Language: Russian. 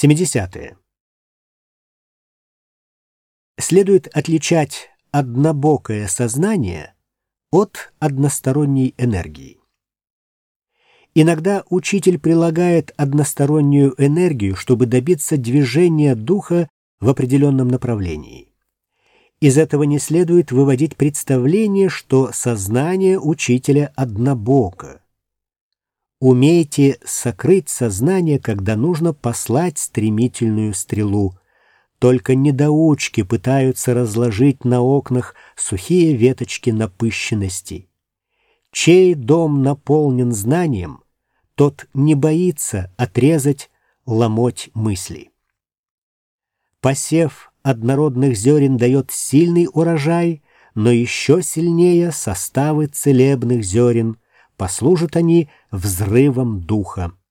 70. Следует отличать однобокое сознание от односторонней энергии. Иногда учитель прилагает одностороннюю энергию, чтобы добиться движения духа в определенном направлении. Из этого не следует выводить представление, что сознание учителя однобоко. Умейте сокрыть сознание, когда нужно послать стремительную стрелу. Только недоучки пытаются разложить на окнах сухие веточки напыщенности. Чей дом наполнен знанием, тот не боится отрезать, ломоть мысли. Посев однородных зерен дает сильный урожай, но еще сильнее составы целебных зерен, послужат они взрывом духа.